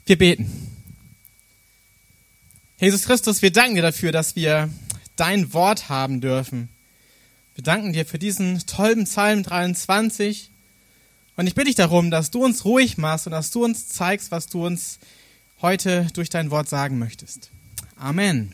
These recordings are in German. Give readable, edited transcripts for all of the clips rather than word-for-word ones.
Wir beten. Jesus Christus, wir danken dir dafür, dass wir dein Wort haben dürfen. Wir danken dir für diesen tollen Psalm 23. Und ich bitte dich darum, dass du uns ruhig machst und dass du uns zeigst, was du uns heute durch dein Wort sagen möchtest. Amen.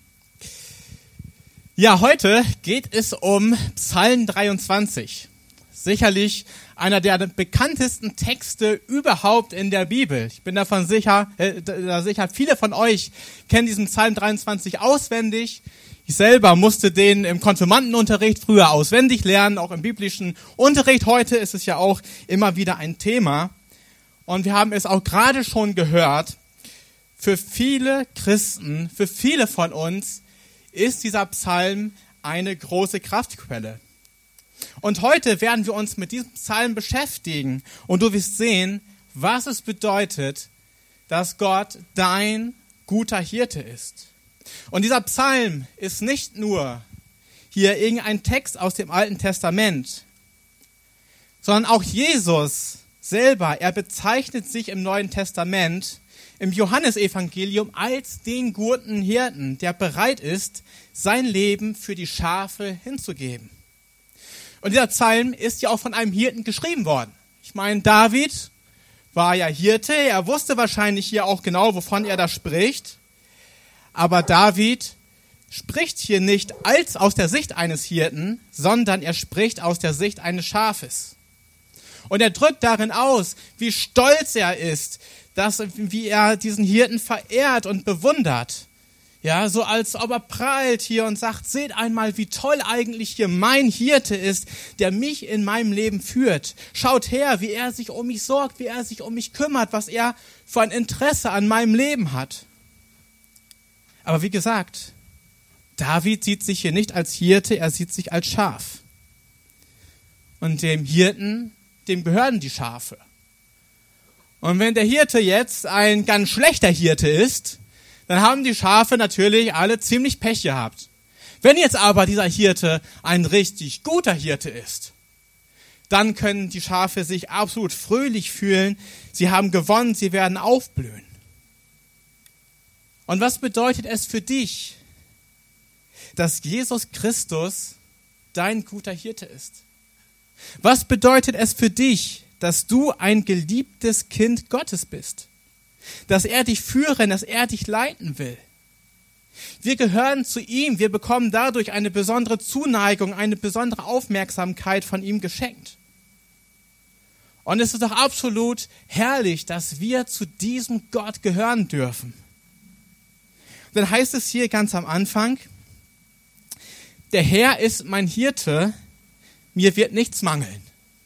Ja, heute geht es um Psalm 23. Sicherlich einer der bekanntesten Texte überhaupt in der Bibel. Ich bin davon sicher, viele von euch kennen diesen Psalm 23 auswendig. Ich selber musste den im Konfirmandenunterricht früher auswendig lernen, auch im biblischen Unterricht. Heute ist es ja auch immer wieder ein Thema. Und wir haben es auch gerade schon gehört, für viele Christen, für viele von uns ist dieser Psalm eine große Kraftquelle. Und heute werden wir uns mit diesem Psalm beschäftigen und du wirst sehen, was es bedeutet, dass Gott dein guter Hirte ist. Und dieser Psalm ist nicht nur hier irgendein Text aus dem Alten Testament, sondern auch Jesus selber, er bezeichnet sich im Neuen Testament, im Johannesevangelium als den guten Hirten, der bereit ist, sein Leben für die Schafe hinzugeben. Und dieser Psalm ist ja auch von einem Hirten geschrieben worden. Ich meine, David war ja Hirte, er wusste wahrscheinlich hier auch genau, wovon er da spricht. Aber David spricht hier nicht als aus der Sicht eines Hirten, sondern er spricht aus der Sicht eines Schafes. Und er drückt darin aus, wie stolz er ist, wie er diesen Hirten verehrt und bewundert. Ja, so als ob er prahlt hier und sagt, seht einmal, wie toll eigentlich hier mein Hirte ist, der mich in meinem Leben führt. Schaut her, wie er sich um mich sorgt, wie er sich um mich kümmert, was er für ein Interesse an meinem Leben hat. Aber wie gesagt, David sieht sich hier nicht als Hirte, er sieht sich als Schaf. Und dem Hirten, dem gehören die Schafe. Und wenn der Hirte jetzt ein ganz schlechter Hirte ist, dann haben die Schafe natürlich alle ziemlich Pech gehabt. Wenn jetzt aber dieser Hirte ein richtig guter Hirte ist, dann können die Schafe sich absolut fröhlich fühlen. Sie haben gewonnen, sie werden aufblühen. Und was bedeutet es für dich, dass Jesus Christus dein guter Hirte ist? Was bedeutet es für dich, dass du ein geliebtes Kind Gottes bist? Dass er dich führen, dass er dich leiten will. Wir gehören zu ihm, wir bekommen dadurch eine besondere Zuneigung, eine besondere Aufmerksamkeit von ihm geschenkt. Und es ist doch absolut herrlich, dass wir zu diesem Gott gehören dürfen. Dann heißt es hier ganz am Anfang, der Herr ist mein Hirte, mir wird nichts mangeln.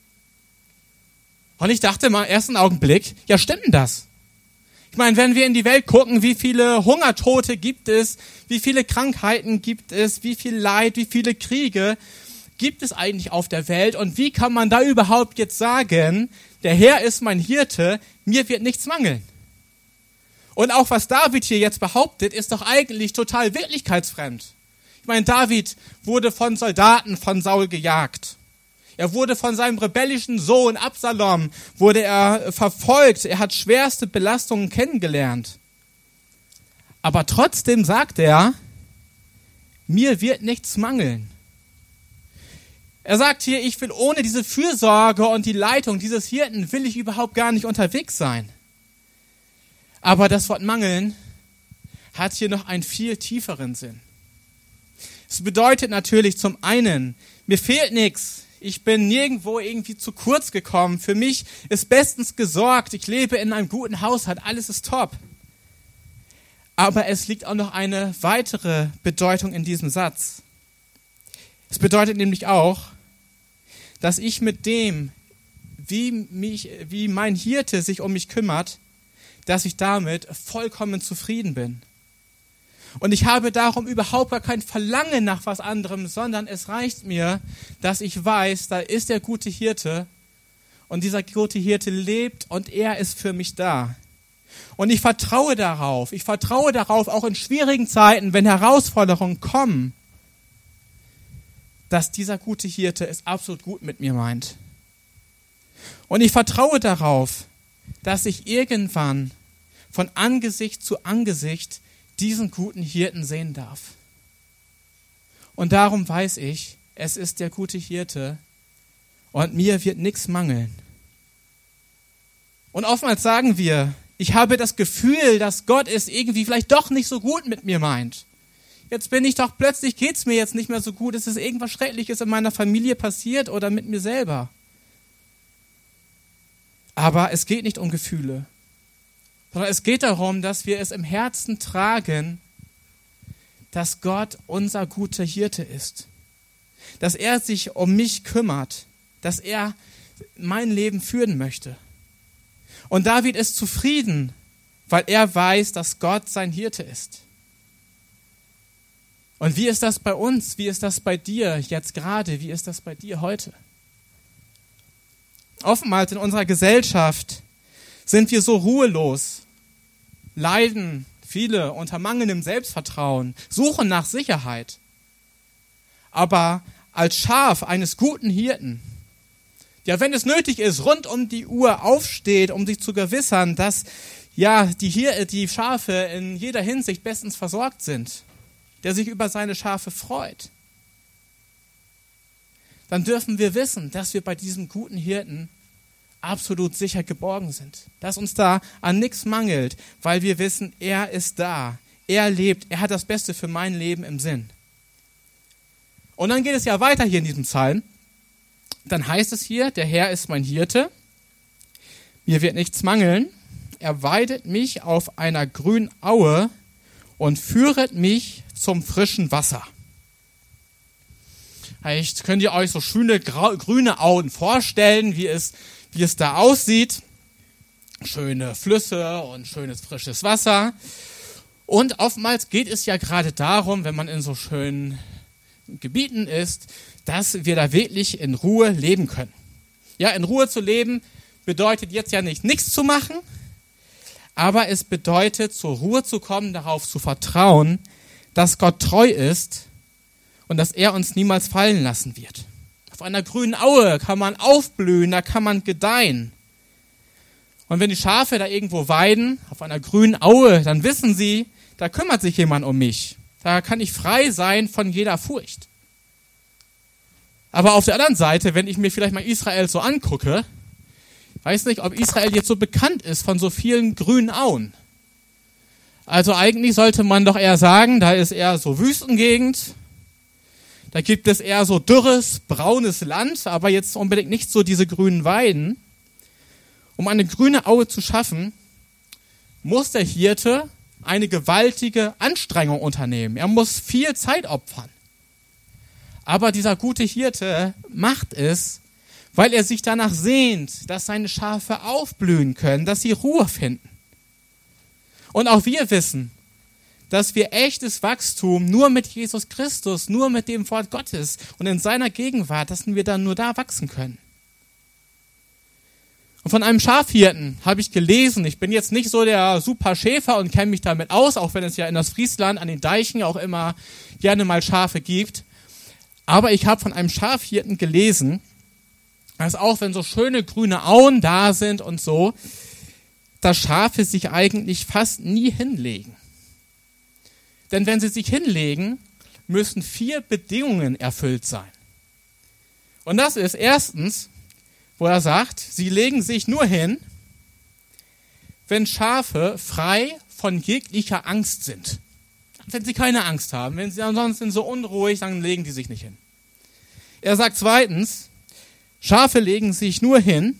Und ich dachte mal im ersten Augenblick, ja stimmt denn das? Ich meine, wenn wir in die Welt gucken, wie viele Hungertote gibt es, wie viele Krankheiten gibt es, wie viel Leid, wie viele Kriege gibt es eigentlich auf der Welt und wie kann man da überhaupt jetzt sagen, der Herr ist mein Hirte, mir wird nichts mangeln? Und auch was David hier jetzt behauptet, ist doch eigentlich total wirklichkeitsfremd. Ich meine, David wurde von Soldaten von Saul gejagt. Er wurde von seinem rebellischen Sohn Absalom, wurde er verfolgt. Er hat schwerste Belastungen kennengelernt. Aber trotzdem sagt er, mir wird nichts mangeln. Er sagt hier, ich will ohne diese Fürsorge und die Leitung dieses Hirten will ich überhaupt gar nicht unterwegs sein. Aber das Wort mangeln hat hier noch einen viel tieferen Sinn. Es bedeutet natürlich zum einen, mir fehlt nichts. Ich bin nirgendwo irgendwie zu kurz gekommen. Für mich ist bestens gesorgt. Ich lebe in einem guten Haushalt. Alles ist top. Aber es liegt auch noch eine weitere Bedeutung in diesem Satz. Es bedeutet nämlich auch, dass ich mit dem, wie mein Hirte sich um mich kümmert, dass ich damit vollkommen zufrieden bin. Und ich habe darum überhaupt gar kein Verlangen nach was anderem, sondern es reicht mir, dass ich weiß, da ist der gute Hirte und dieser gute Hirte lebt und er ist für mich da. Und ich vertraue darauf auch in schwierigen Zeiten, wenn Herausforderungen kommen, dass dieser gute Hirte es absolut gut mit mir meint. Und ich vertraue darauf, dass ich irgendwann von Angesicht zu Angesicht diesen guten Hirten sehen darf. Und darum weiß ich, es ist der gute Hirte und mir wird nichts mangeln. Und oftmals sagen wir, ich habe das Gefühl, dass Gott es irgendwie vielleicht doch nicht so gut mit mir meint. Jetzt bin ich doch, plötzlich geht's mir jetzt nicht mehr so gut, es ist irgendwas Schreckliches in meiner Familie passiert oder mit mir selber. Aber es geht nicht um Gefühle, sondern es geht darum, dass wir es im Herzen tragen, dass Gott unser guter Hirte ist. Dass er sich um mich kümmert, dass er mein Leben führen möchte. Und David ist zufrieden, weil er weiß, dass Gott sein Hirte ist. Und wie ist das bei uns? Wie ist das bei dir jetzt gerade? Wie ist das bei dir heute? Oftmals in unserer Gesellschaft sind wir so ruhelos, leiden viele unter mangelndem Selbstvertrauen, suchen nach Sicherheit. Aber als Schaf eines guten Hirten, der, wenn es nötig ist, rund um die Uhr aufsteht, um sich zu gewissern, dass ja die Schafe in jeder Hinsicht bestens versorgt sind, der sich über seine Schafe freut, dann dürfen wir wissen, dass wir bei diesem guten Hirten absolut sicher geborgen sind. Dass uns da an nichts mangelt, weil wir wissen, er ist da, er lebt, er hat das Beste für mein Leben im Sinn. Und dann geht es ja weiter hier in diesem Psalm. Dann heißt es hier, der Herr ist mein Hirte, mir wird nichts mangeln, er weidet mich auf einer grünen Aue und führet mich zum frischen Wasser. Vielleicht könnt ihr euch so schöne grüne Auen vorstellen, wie es da aussieht. Schöne Flüsse und schönes frisches Wasser. Und oftmals geht es ja gerade darum, wenn man in so schönen Gebieten ist, dass wir da wirklich in Ruhe leben können. Ja, in Ruhe zu leben bedeutet jetzt ja nicht nichts zu machen, aber es bedeutet, zur Ruhe zu kommen, darauf zu vertrauen, dass Gott treu ist und dass er uns niemals fallen lassen wird. Auf einer grünen Aue kann man aufblühen, da kann man gedeihen. Und wenn die Schafe da irgendwo weiden, auf einer grünen Aue, dann wissen sie, da kümmert sich jemand um mich. Da kann ich frei sein von jeder Furcht. Aber auf der anderen Seite, wenn ich mir vielleicht mal Israel so angucke, weiß nicht, ob Israel jetzt so bekannt ist von so vielen grünen Auen. Also eigentlich sollte man doch eher sagen, da ist eher so Wüstengegend, da gibt es eher so dürres, braunes Land, aber jetzt unbedingt nicht so diese grünen Weiden. Um eine grüne Aue zu schaffen, muss der Hirte eine gewaltige Anstrengung unternehmen. Er muss viel Zeit opfern. Aber dieser gute Hirte macht es, weil er sich danach sehnt, dass seine Schafe aufblühen können, dass sie Ruhe finden. Und auch wir wissen, dass wir echtes Wachstum nur mit Jesus Christus, nur mit dem Wort Gottes und in seiner Gegenwart, dass wir dann nur da wachsen können. Und von einem Schafhirten habe ich gelesen, ich bin jetzt nicht so der super Schäfer und kenne mich damit aus, auch wenn es ja in Ostfriesland an den Deichen auch immer gerne mal Schafe gibt. Aber ich habe von einem Schafhirten gelesen, dass auch wenn so schöne grüne Auen da sind und so, dass Schafe sich eigentlich fast nie hinlegen. Denn wenn sie sich hinlegen, müssen 4 Bedingungen erfüllt sein. Und das ist erstens, wo er sagt, sie legen sich nur hin, wenn Schafe frei von jeglicher Angst sind. Wenn sie keine Angst haben, wenn sie ansonsten so unruhig, dann legen die sich nicht hin. Er sagt zweitens, Schafe legen sich nur hin,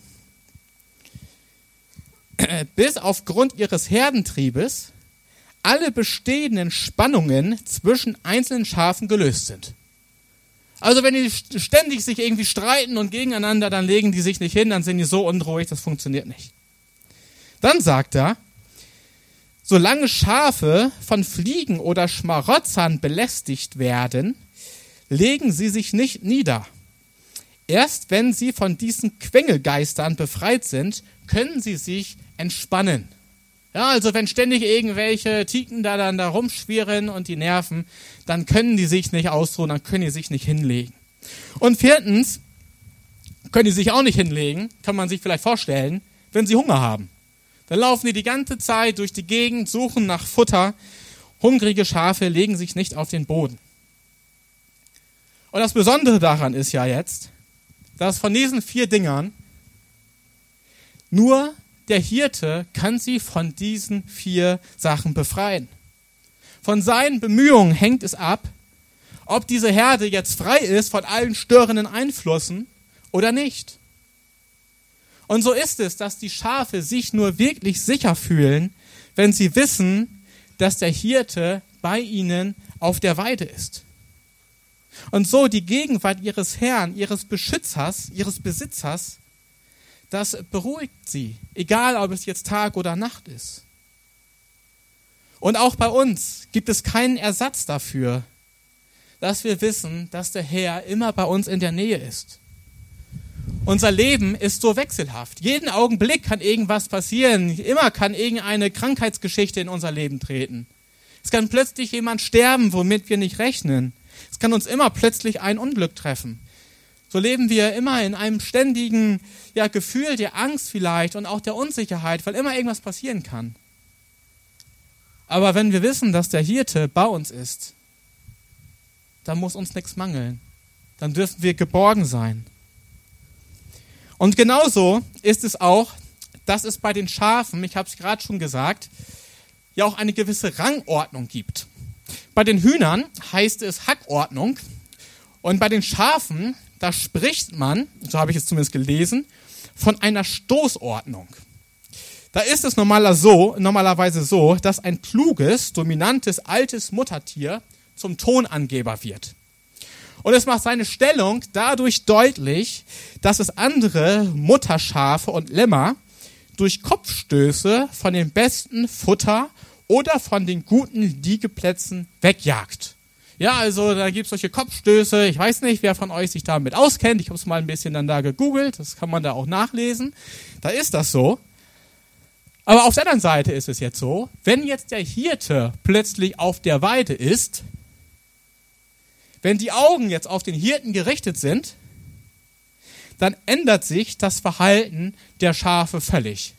bis aufgrund ihres Herdentriebes alle bestehenden Spannungen zwischen einzelnen Schafen gelöst sind. Also wenn die ständig sich irgendwie streiten und gegeneinander, dann legen die sich nicht hin, dann sind die so unruhig, das funktioniert nicht. Dann sagt er, solange Schafe von Fliegen oder Schmarotzern belästigt werden, legen sie sich nicht nieder. Erst wenn sie von diesen Quengelgeistern befreit sind, können sie sich entspannen. Ja, also wenn ständig irgendwelche Tiken da dann da rumschwirren und die nerven, dann können die sich nicht ausruhen, dann können die sich nicht hinlegen. Und viertens, können die sich auch nicht hinlegen, kann man sich vielleicht vorstellen, wenn sie Hunger haben. Dann laufen die ganze Zeit durch die Gegend, suchen nach Futter. Hungrige Schafe legen sich nicht auf den Boden. Und das Besondere daran ist ja jetzt, dass von diesen 4 Dingern nur der Hirte kann sie von diesen 4 Sachen befreien. Von seinen Bemühungen hängt es ab, ob diese Herde jetzt frei ist von allen störenden Einflüssen oder nicht. Und so ist es, dass die Schafe sich nur wirklich sicher fühlen, wenn sie wissen, dass der Hirte bei ihnen auf der Weide ist. Und so die Gegenwart ihres Herrn, ihres Beschützers, ihres Besitzers, das beruhigt sie, egal ob es jetzt Tag oder Nacht ist. Und auch bei uns gibt es keinen Ersatz dafür, dass wir wissen, dass der Herr immer bei uns in der Nähe ist. Unser Leben ist so wechselhaft. Jeden Augenblick kann irgendwas passieren. Immer kann irgendeine Krankheitsgeschichte in unser Leben treten. Es kann plötzlich jemand sterben, womit wir nicht rechnen. Es kann uns immer plötzlich ein Unglück treffen. So leben wir immer in einem ständigen Gefühl der Angst vielleicht und auch der Unsicherheit, weil immer irgendwas passieren kann. Aber wenn wir wissen, dass der Hirte bei uns ist, dann muss uns nichts mangeln. Dann dürfen wir geborgen sein. Und genauso ist es auch, dass es bei den Schafen, ich habe es gerade schon gesagt, ja auch eine gewisse Rangordnung gibt. Bei den Hühnern heißt es Hackordnung und bei den Schafen, da spricht man, so habe ich es zumindest gelesen, von einer Stoßordnung. Da ist es normalerweise so, dass ein kluges, dominantes, altes Muttertier zum Tonangeber wird. Und es macht seine Stellung dadurch deutlich, dass es andere Mutterschafe und Lämmer durch Kopfstöße von dem besten Futter oder von den guten Liegeplätzen wegjagt. Ja, also da gibt es solche Kopfstöße. Ich weiß nicht, wer von euch sich damit auskennt. Ich habe es mal ein bisschen dann da gegoogelt. Das kann man da auch nachlesen. Da ist das so. Aber auf der anderen Seite ist es jetzt so, wenn jetzt der Hirte plötzlich auf der Weide ist, wenn die Augen jetzt auf den Hirten gerichtet sind, dann ändert sich das Verhalten der Schafe völlig.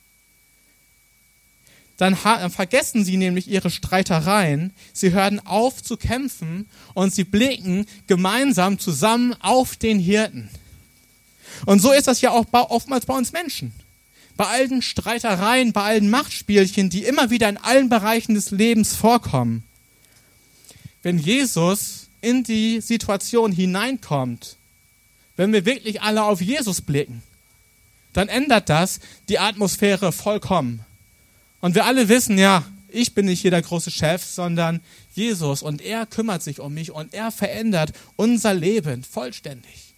Dann vergessen sie nämlich ihre Streitereien, sie hören auf zu kämpfen und sie blicken gemeinsam zusammen auf den Hirten. Und so ist das ja auch oftmals bei uns Menschen. Bei allen Streitereien, bei allen Machtspielchen, die immer wieder in allen Bereichen des Lebens vorkommen. Wenn Jesus in die Situation hineinkommt, wenn wir wirklich alle auf Jesus blicken, dann ändert das die Atmosphäre vollkommen. Und wir alle wissen, ja, ich bin nicht hier der große Chef, sondern Jesus und er kümmert sich um mich und er verändert unser Leben vollständig.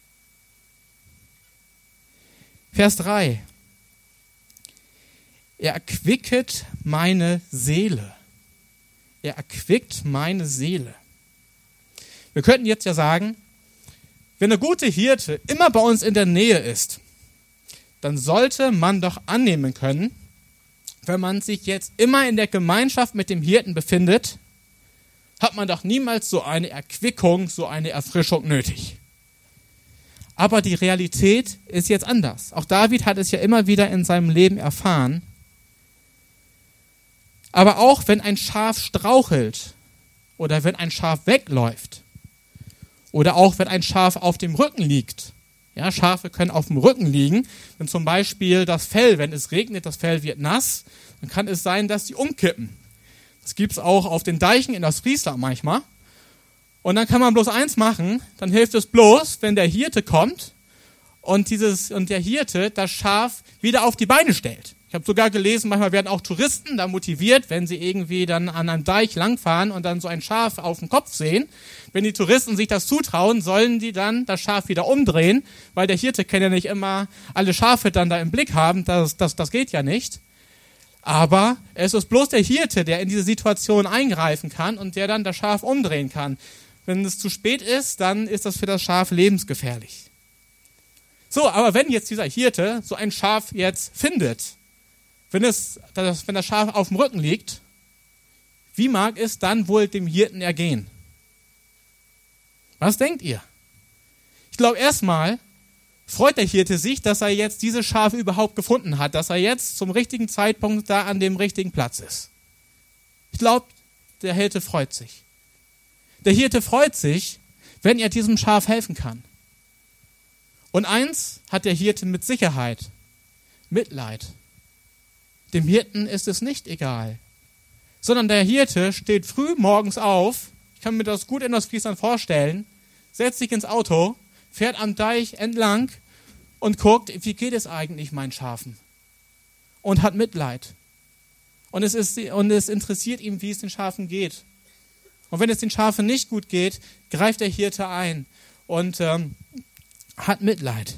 Vers 3. Er erquicket meine Seele. Er erquickt meine Seele. Wir könnten jetzt ja sagen, wenn eine gute Hirte immer bei uns in der Nähe ist, dann sollte man doch annehmen können, wenn man sich jetzt immer in der Gemeinschaft mit dem Hirten befindet, hat man doch niemals so eine Erquickung, so eine Erfrischung nötig. Aber die Realität ist jetzt anders. Auch David hat es ja immer wieder in seinem Leben erfahren. Aber auch wenn ein Schaf strauchelt oder wenn ein Schaf wegläuft oder auch wenn ein Schaf auf dem Rücken liegt. Ja, Schafe können auf dem Rücken liegen. Wenn zum Beispiel das Fell, wenn es regnet, das Fell wird nass, dann kann es sein, dass sie umkippen. Das gibt es auch auf den Deichen in das Friesland manchmal. Und dann kann man bloß eins machen, dann hilft es bloß, wenn der Hirte kommt und der Hirte das Schaf wieder auf die Beine stellt. Ich habe sogar gelesen, manchmal werden auch Touristen da motiviert, wenn sie irgendwie dann an einem Deich langfahren und dann so ein Schaf auf dem Kopf sehen. Wenn die Touristen sich das zutrauen, sollen die dann das Schaf wieder umdrehen, weil der Hirte kann ja nicht immer alle Schafe dann da im Blick haben, das geht ja nicht. Aber es ist bloß der Hirte, der in diese Situation eingreifen kann und der dann das Schaf umdrehen kann. Wenn es zu spät ist, dann ist das für das Schaf lebensgefährlich. So, aber wenn jetzt dieser Hirte so ein Schaf jetzt findet, wenn das Schaf auf dem Rücken liegt, wie mag es dann wohl dem Hirten ergehen? Was denkt ihr? Ich glaube erstmal, freut der Hirte sich, dass er jetzt diese Schafe überhaupt gefunden hat, dass er jetzt zum richtigen Zeitpunkt da an dem richtigen Platz ist. Ich glaube, der Hirte freut sich. Der Hirte freut sich, wenn er diesem Schaf helfen kann. Und eins hat der Hirte mit Sicherheit: Mitleid. Dem Hirten ist es nicht egal, sondern der Hirte steht früh morgens auf, ich kann mir das gut in Ostfriesland vorstellen, setzt sich ins Auto, fährt am Deich entlang und guckt, wie geht es eigentlich meinen Schafen? Und hat Mitleid. Und es interessiert ihn, wie es den Schafen geht. Und wenn es den Schafen nicht gut geht, greift der Hirte ein und hat Mitleid.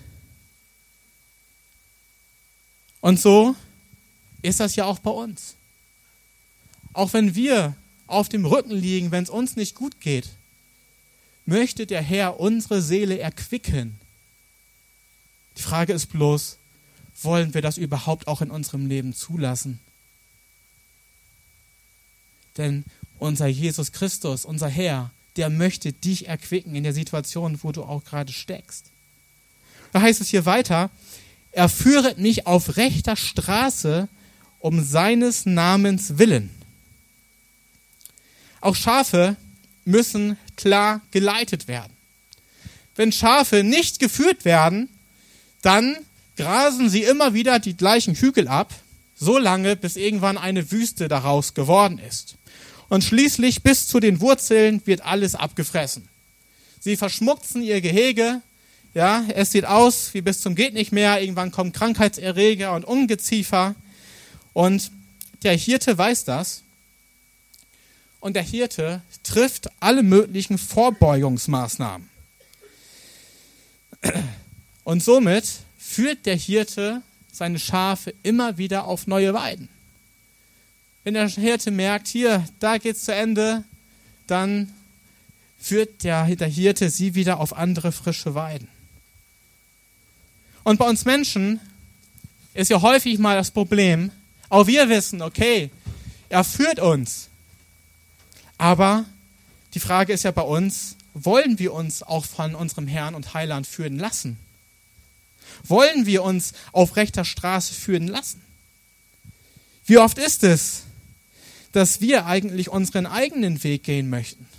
Und so ist das ja auch bei uns. Auch wenn wir auf dem Rücken liegen, wenn es uns nicht gut geht, möchte der Herr unsere Seele erquicken. Die Frage ist bloß, wollen wir das überhaupt auch in unserem Leben zulassen? Denn unser Jesus Christus, unser Herr, der möchte dich erquicken in der Situation, wo du auch gerade steckst. Da heißt es hier weiter: Er führet mich auf rechter Straße um seines Namens willen. Auch Schafe müssen klar geleitet werden. Wenn Schafe nicht geführt werden, dann grasen sie immer wieder die gleichen Hügel ab, so lange, bis irgendwann eine Wüste daraus geworden ist. Und schließlich bis zu den Wurzeln wird alles abgefressen. Sie verschmutzen ihr Gehege, ja, es sieht aus wie bis zum geht nicht mehr, irgendwann kommen Krankheitserreger und Ungeziefer. Und der Hirte weiß das. Und der Hirte trifft alle möglichen Vorbeugungsmaßnahmen. Und somit führt der Hirte seine Schafe immer wieder auf neue Weiden. Wenn der Hirte merkt, hier, da geht's zu Ende, dann führt der Hirte sie wieder auf andere frische Weiden. Und bei uns Menschen ist ja häufig mal das Problem, auch wir wissen, okay, er führt uns. Aber die Frage ist ja bei uns, wollen wir uns auch von unserem Herrn und Heiland führen lassen? Wollen wir uns auf rechter Straße führen lassen? Wie oft ist es, dass wir eigentlich unseren eigenen Weg gehen möchten?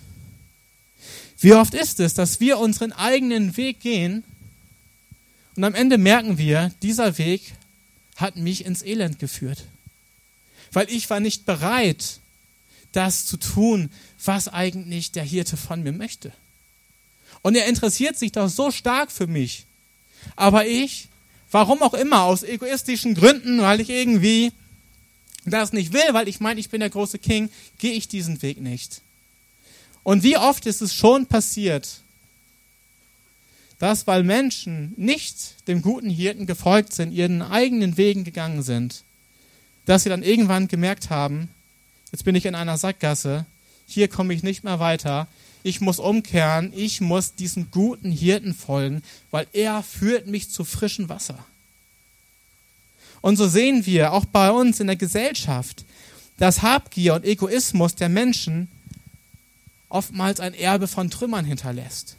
Wie oft ist es, dass wir unseren eigenen Weg gehen und am Ende merken wir, dieser Weg hat mich ins Elend geführt. Weil ich war nicht bereit, das zu tun, was eigentlich der Hirte von mir möchte. Und er interessiert sich doch so stark für mich. Aber ich, warum auch immer, aus egoistischen Gründen, weil ich irgendwie das nicht will, weil ich meine, ich bin der große King, gehe ich diesen Weg nicht. Und wie oft ist es schon passiert, dass, weil Menschen nicht dem guten Hirten gefolgt sind, ihren eigenen Wegen gegangen sind, dass sie dann irgendwann gemerkt haben, jetzt bin ich in einer Sackgasse, hier komme ich nicht mehr weiter, ich muss umkehren, ich muss diesem guten Hirten folgen, weil er führt mich zu frischem Wasser. Und so sehen wir auch bei uns in der Gesellschaft, dass Habgier und Egoismus der Menschen oftmals ein Erbe von Trümmern hinterlässt.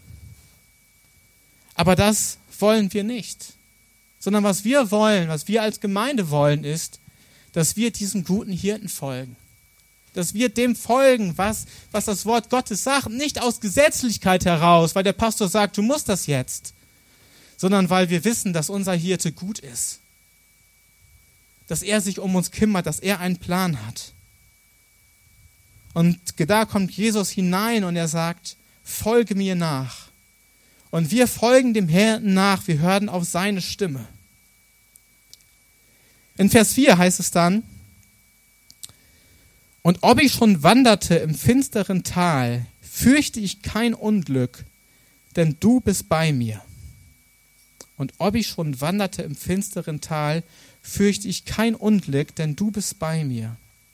Aber das wollen wir nicht. Sondern was wir wollen, was wir als Gemeinde wollen, ist, dass wir diesem guten Hirten folgen. Dass wir dem folgen, was das Wort Gottes sagt. Nicht aus Gesetzlichkeit heraus, weil der Pastor sagt, du musst das jetzt. Sondern weil wir wissen, dass unser Hirte gut ist. Dass er sich um uns kümmert, dass er einen Plan hat. Und da kommt Jesus hinein und er sagt, folge mir nach. Und wir folgen dem Hirten nach, wir hören auf seine Stimme. In Vers 4 heißt es dann, und ob ich schon wanderte im finsteren Tal, fürchte ich kein Unglück, denn du bist bei mir. Und ob ich schon wanderte im finsteren Tal, fürchte ich kein Unglück, denn du bist bei mir.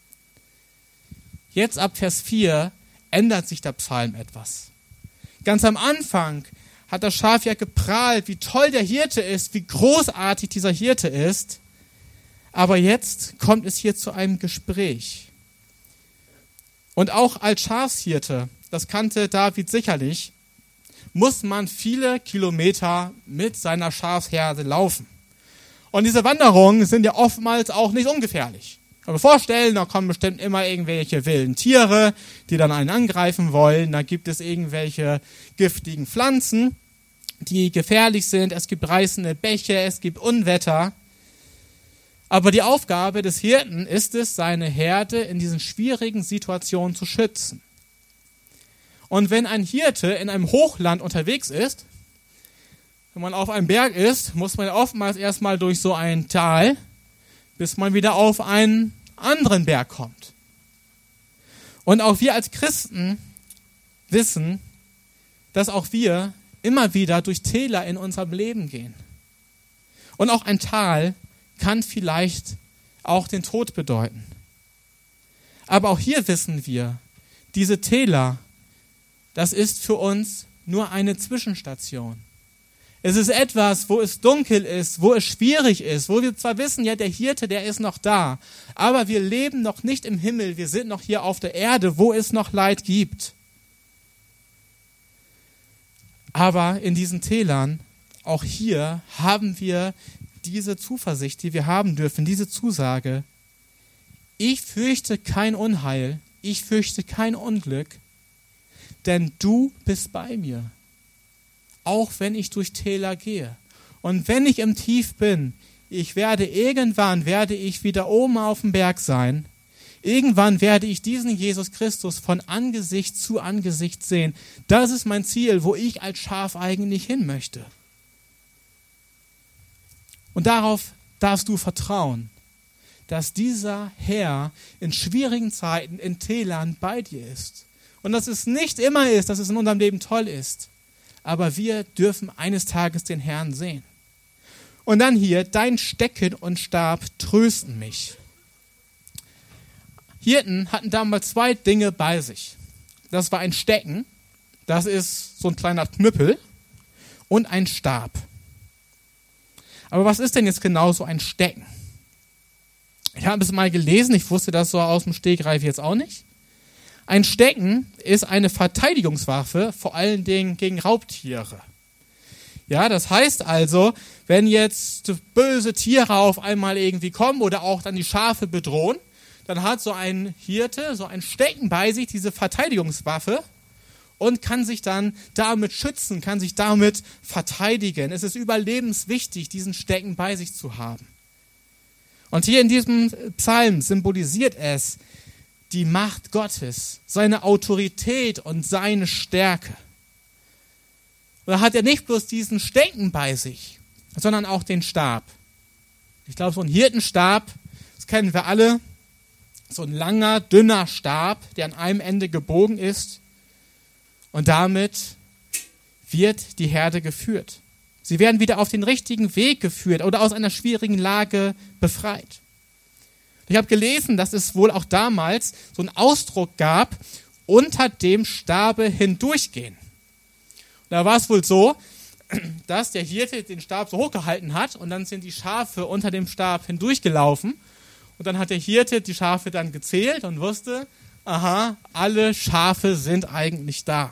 Jetzt ab Vers 4 ändert sich der Psalm etwas. Ganz am Anfang hat das Schaf ja geprahlt, wie toll der Hirte ist, wie großartig dieser Hirte ist. Aber jetzt kommt es hier zu einem Gespräch. Und auch als Schafshirte, das kannte David sicherlich, muss man viele Kilometer mit seiner Schafsherde laufen. Und diese Wanderungen sind ja oftmals auch nicht ungefährlich. Ich kann mir vorstellen, da kommen bestimmt immer irgendwelche wilden Tiere, die dann einen angreifen wollen. Da gibt es irgendwelche giftigen Pflanzen, die gefährlich sind. Es gibt reißende Bäche, es gibt Unwetter. Aber die Aufgabe des Hirten ist es, seine Herde in diesen schwierigen Situationen zu schützen. Und wenn ein Hirte in einem Hochland unterwegs ist, wenn man auf einem Berg ist, muss man oftmals erstmal durch so ein Tal, bis man wieder auf einen anderen Berg kommt. Und auch wir als Christen wissen, dass auch wir immer wieder durch Täler in unserem Leben gehen. Und auch ein Tal kann vielleicht auch den Tod bedeuten. Aber auch hier wissen wir, diese Täler, das ist für uns nur eine Zwischenstation. Es ist etwas, wo es dunkel ist, wo es schwierig ist, wo wir zwar wissen, ja, der Hirte, der ist noch da, aber wir leben noch nicht im Himmel, wir sind noch hier auf der Erde, wo es noch Leid gibt. Aber in diesen Tälern, auch hier haben wir diese Zuversicht, die wir haben dürfen, diese Zusage. Ich fürchte kein Unheil, ich fürchte kein Unglück, denn du bist bei mir. Auch wenn ich durch Täler gehe. Und wenn ich im Tief bin, irgendwann werde ich wieder oben auf dem Berg sein. Irgendwann werde ich diesen Jesus Christus von Angesicht zu Angesicht sehen. Das ist mein Ziel, wo ich als Schaf eigentlich hin möchte. Und darauf darfst du vertrauen, dass dieser Herr in schwierigen Zeiten, in Tälern bei dir ist. Und dass es nicht immer ist, dass es in unserem Leben toll ist. Aber wir dürfen eines Tages den Herrn sehen. Und dann hier, dein Stecken und Stab trösten mich. Hirten hatten damals 2 Dinge bei sich. Das war ein Stecken, das ist so ein kleiner Knüppel, und ein Stab. Aber was ist denn jetzt genau so ein Stecken? Ich habe es mal gelesen, ich wusste das so aus dem Stegreif jetzt auch nicht. Ein Stecken ist eine Verteidigungswaffe, vor allen Dingen gegen Raubtiere. Ja, das heißt also, wenn jetzt böse Tiere auf einmal irgendwie kommen oder auch dann die Schafe bedrohen, dann hat so ein Hirte so ein Stecken bei sich, diese Verteidigungswaffe, und kann sich dann damit schützen, kann sich damit verteidigen. Es ist überlebenswichtig, diesen Stecken bei sich zu haben. Und hier in diesem Psalm symbolisiert es die Macht Gottes, seine Autorität und seine Stärke. Und da hat er nicht bloß diesen Stecken bei sich, sondern auch den Stab. Ich glaube, so ein Hirtenstab, das kennen wir alle, so ein langer, dünner Stab, der an einem Ende gebogen ist. Und damit wird die Herde geführt. Sie werden wieder auf den richtigen Weg geführt oder aus einer schwierigen Lage befreit. Ich habe gelesen, dass es wohl auch damals so einen Ausdruck gab, unter dem Stabe hindurchgehen. Und da war es wohl so, dass der Hirte den Stab so hochgehalten hat und dann sind die Schafe unter dem Stab hindurchgelaufen. Und dann hat der Hirte die Schafe dann gezählt und wusste, aha, alle Schafe sind eigentlich da.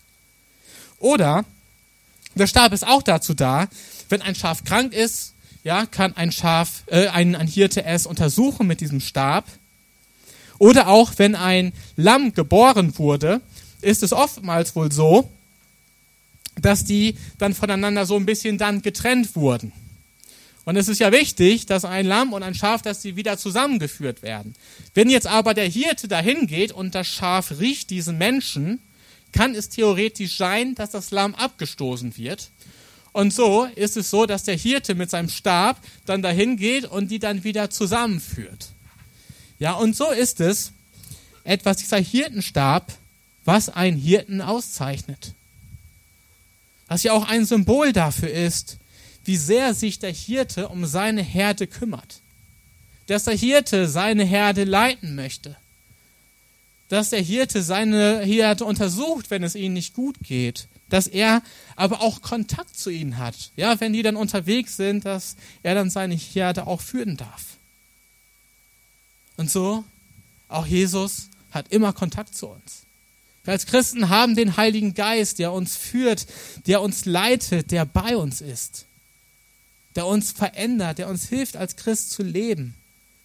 Oder der Stab ist auch dazu da, wenn ein Schaf krank ist, ja, kann ein Hirte es untersuchen mit diesem Stab. Oder auch, wenn ein Lamm geboren wurde, ist es oftmals wohl so, dass die dann voneinander so ein bisschen dann getrennt wurden. Und es ist ja wichtig, dass ein Lamm und ein Schaf, dass sie wieder zusammengeführt werden. Wenn jetzt aber der Hirte dahin geht und das Schaf riecht diesen Menschen, kann es theoretisch sein, dass das Lamm abgestoßen wird. Und so ist es so, dass der Hirte mit seinem Stab dann dahin geht und die dann wieder zusammenführt. Ja, und so ist es etwas, dieser Hirtenstab, was einen Hirten auszeichnet. Was ja auch ein Symbol dafür ist, wie sehr sich der Hirte um seine Herde kümmert. Dass der Hirte seine Herde leiten möchte. Dass der Hirte seine Herde untersucht, wenn es ihnen nicht gut geht. Dass er aber auch Kontakt zu ihnen hat. Ja, wenn die dann unterwegs sind, dass er dann seine Herde auch führen darf. Und so, auch Jesus hat immer Kontakt zu uns. Wir als Christen haben den Heiligen Geist, der uns führt, der uns leitet, der bei uns ist, der uns verändert, der uns hilft, als Christ zu leben.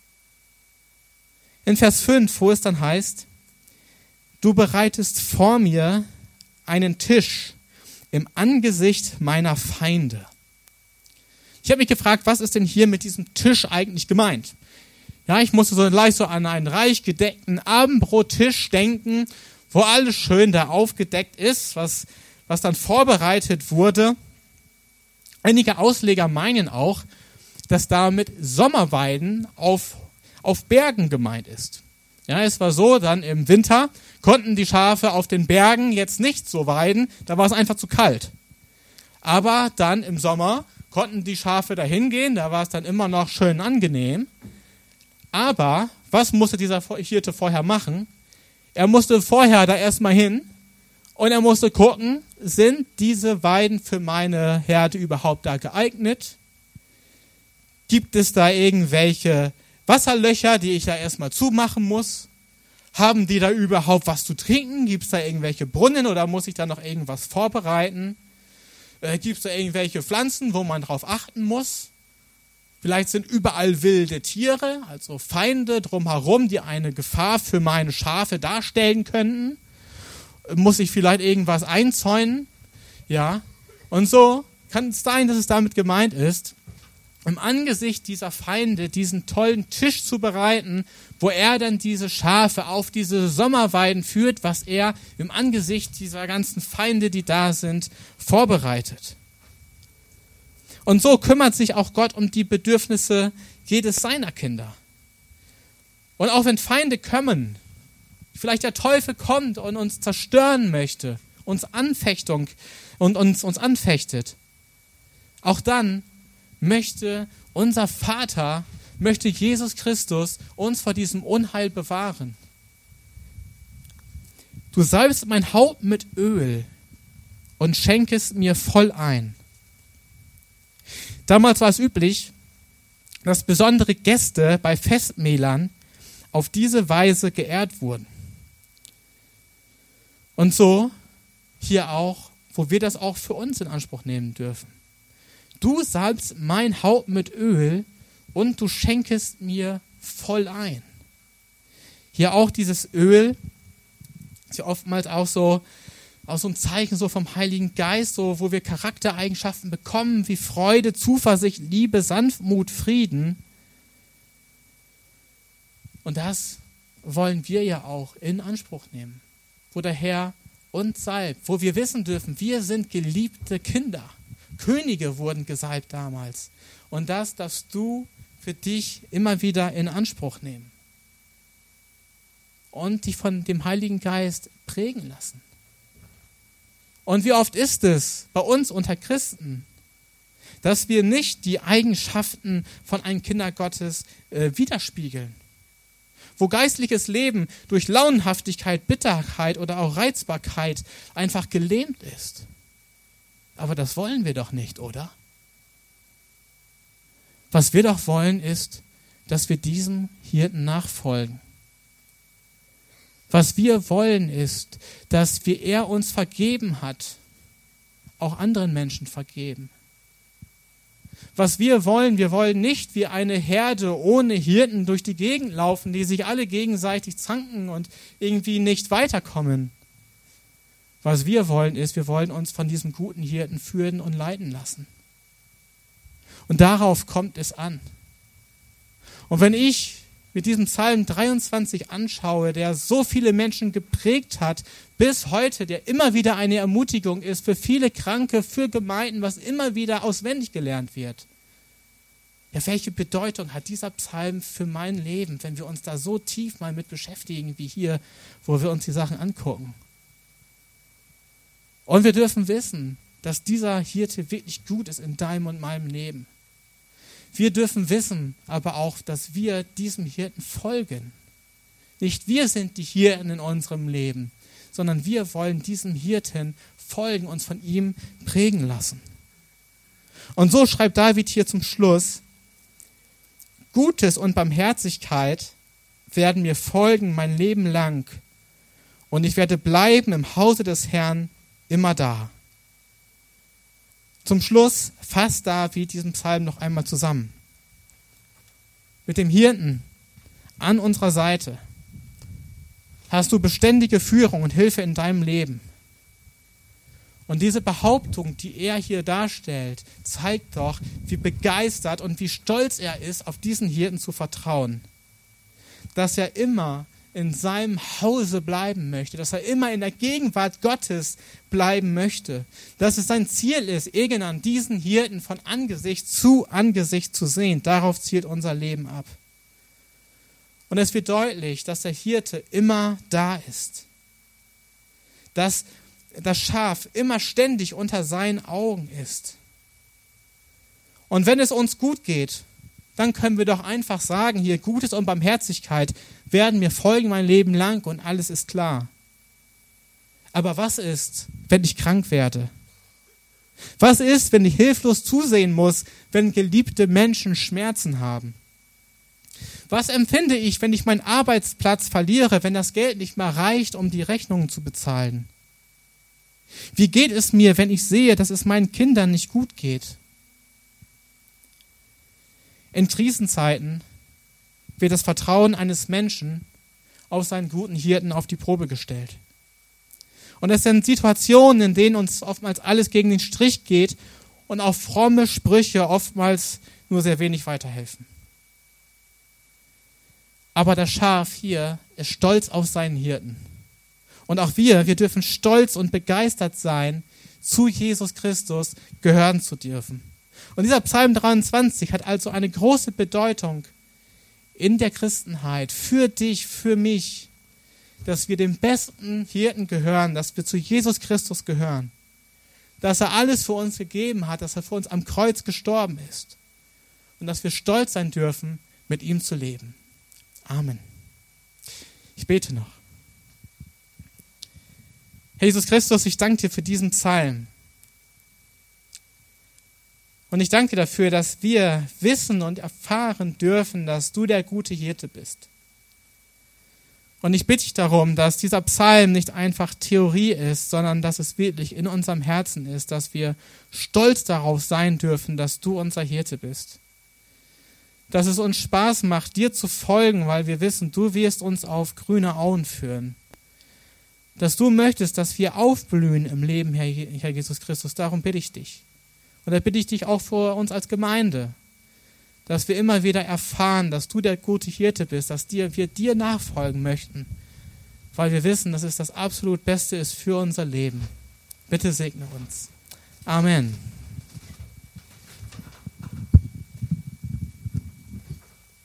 In Vers 5, wo es dann heißt, du bereitest vor mir einen Tisch im Angesicht meiner Feinde. Ich habe mich gefragt, was ist denn hier mit diesem Tisch eigentlich gemeint? Ja, ich musste gleich so an einen reich gedeckten Abendbrottisch denken, wo alles schön da aufgedeckt ist, was dann vorbereitet wurde. Einige Ausleger meinen auch, dass damit Sommerweiden auf Bergen gemeint ist. Ja, es war so, dann im Winter konnten die Schafe auf den Bergen jetzt nicht so weiden, da war es einfach zu kalt. Aber dann im Sommer konnten die Schafe da hingehen, da war es dann immer noch schön angenehm. Aber was musste dieser Hirte vorher machen? Er musste vorher da erstmal hin und er musste gucken, sind diese Weiden für meine Herde überhaupt da geeignet? Gibt es da irgendwelche Wasserlöcher, die ich da erstmal zumachen muss? Haben die da überhaupt was zu trinken? Gibt es da irgendwelche Brunnen oder muss ich da noch irgendwas vorbereiten? Gibt es da irgendwelche Pflanzen, wo man drauf achten muss? Vielleicht sind überall wilde Tiere, also Feinde drumherum, die eine Gefahr für meine Schafe darstellen könnten. Muss ich vielleicht irgendwas einzäunen? Ja. Und so kann es sein, dass es damit gemeint ist, im Angesicht dieser Feinde diesen tollen Tisch zu bereiten, wo er dann diese Schafe auf diese Sommerweiden führt, was er im Angesicht dieser ganzen Feinde, die da sind, vorbereitet. Und so kümmert sich auch Gott um die Bedürfnisse jedes seiner Kinder. Und auch wenn Feinde kommen, vielleicht der Teufel kommt und uns zerstören möchte, uns anfechtet, auch dann möchte unser Vater, möchte Jesus Christus uns vor diesem Unheil bewahren. Du salbst mein Haupt mit Öl und schenkest mir voll ein. Damals war es üblich, dass besondere Gäste bei Festmählern auf diese Weise geehrt wurden. Und so hier auch, wo wir das auch für uns in Anspruch nehmen dürfen. Du salbst mein Haupt mit Öl und du schenkest mir voll ein. Hier auch dieses Öl ist ja oftmals auch so ein Zeichen so vom Heiligen Geist, so wo wir Charaktereigenschaften bekommen, wie Freude, Zuversicht, Liebe, Sanftmut, Frieden. Und das wollen wir ja auch in Anspruch nehmen, wo der Herr uns salbt, wo wir wissen dürfen, wir sind geliebte Kinder. Könige wurden gesalbt damals. Und das darfst du für dich immer wieder in Anspruch nehmen. Und dich von dem Heiligen Geist prägen lassen. Und wie oft ist es bei uns unter Christen, dass wir nicht die Eigenschaften von einem Kinder Gottes widerspiegeln. Wo geistliches Leben durch Launenhaftigkeit, Bitterkeit oder auch Reizbarkeit einfach gelähmt ist. Aber das wollen wir doch nicht, oder? Was wir doch wollen, ist, dass wir diesem Hirten nachfolgen. Was wir wollen, ist, dass wie er uns vergeben hat, auch anderen Menschen vergeben. Was wir wollen nicht wie eine Herde ohne Hirten durch die Gegend laufen, die sich alle gegenseitig zanken und irgendwie nicht weiterkommen. Was wir wollen ist, wir wollen uns von diesem guten Hirten führen und leiten lassen. Und darauf kommt es an. Und wenn ich mit diesem Psalm 23 anschaue, der so viele Menschen geprägt hat, bis heute, der immer wieder eine Ermutigung ist für viele Kranke, für Gemeinden, was immer wieder auswendig gelernt wird. Ja, welche Bedeutung hat dieser Psalm für mein Leben, wenn wir uns da so tief mal mit beschäftigen, wie hier, wo wir uns die Sachen angucken? Und wir dürfen wissen, dass dieser Hirte wirklich gut ist in deinem und meinem Leben. Wir dürfen wissen, aber auch, dass wir diesem Hirten folgen. Nicht wir sind die Hirten in unserem Leben, sondern wir wollen diesem Hirten folgen, uns von ihm prägen lassen. Und so schreibt David hier zum Schluss: Gutes und Barmherzigkeit werden mir folgen mein Leben lang, Und ich werde bleiben im Hause des Herrn immer da. Zum Schluss fasst David diesen Psalm noch einmal zusammen. Mit dem Hirten an unserer Seite hast du beständige Führung und Hilfe in deinem Leben. Und diese Behauptung, die er hier darstellt, zeigt doch, wie begeistert und wie stolz er ist, auf diesen Hirten zu vertrauen. Dass er immer in seinem Hause bleiben möchte, dass er immer in der Gegenwart Gottes bleiben möchte, dass es sein Ziel ist, irgendwann diesen Hirten von Angesicht zu sehen. Darauf zielt unser Leben ab. Und es wird deutlich, dass der Hirte immer da ist, dass das Schaf immer ständig unter seinen Augen ist. Und wenn es uns gut geht, dann können wir doch einfach sagen, hier Gutes und Barmherzigkeit werden mir folgen mein Leben lang und alles ist klar. Aber was ist, wenn ich krank werde? Was ist, wenn ich hilflos zusehen muss, wenn geliebte Menschen Schmerzen haben? Was empfinde ich, wenn ich meinen Arbeitsplatz verliere, wenn das Geld nicht mehr reicht, um die Rechnungen zu bezahlen? Wie geht es mir, wenn ich sehe, dass es meinen Kindern nicht gut geht? In Krisenzeiten wird das Vertrauen eines Menschen auf seinen guten Hirten auf die Probe gestellt. Und es sind Situationen, in denen uns oftmals alles gegen den Strich geht und auch fromme Sprüche oftmals nur sehr wenig weiterhelfen. Aber das Schaf hier ist stolz auf seinen Hirten. Und auch wir dürfen stolz und begeistert sein, zu Jesus Christus gehören zu dürfen. Und dieser Psalm 23 hat also eine große Bedeutung in der Christenheit, für dich, für mich, dass wir dem besten Hirten gehören, dass wir zu Jesus Christus gehören, dass er alles für uns gegeben hat, dass er für uns am Kreuz gestorben ist und dass wir stolz sein dürfen, mit ihm zu leben. Amen. Ich bete noch. Herr Jesus Christus, ich danke dir für diesen Psalm. Und ich danke dir dafür, dass wir wissen und erfahren dürfen, dass du der gute Hirte bist. Und ich bitte dich darum, dass dieser Psalm nicht einfach Theorie ist, sondern dass es wirklich in unserem Herzen ist, dass wir stolz darauf sein dürfen, dass du unser Hirte bist. Dass es uns Spaß macht, dir zu folgen, weil wir wissen, du wirst uns auf grüne Auen führen. Dass du möchtest, dass wir aufblühen im Leben, Herr Jesus Christus. Darum bitte ich dich. Und da bitte ich dich auch vor uns als Gemeinde, dass wir immer wieder erfahren, dass du der gute Hirte bist, dass wir dir nachfolgen möchten, weil wir wissen, dass es das absolut Beste ist für unser Leben. Bitte segne uns. Amen.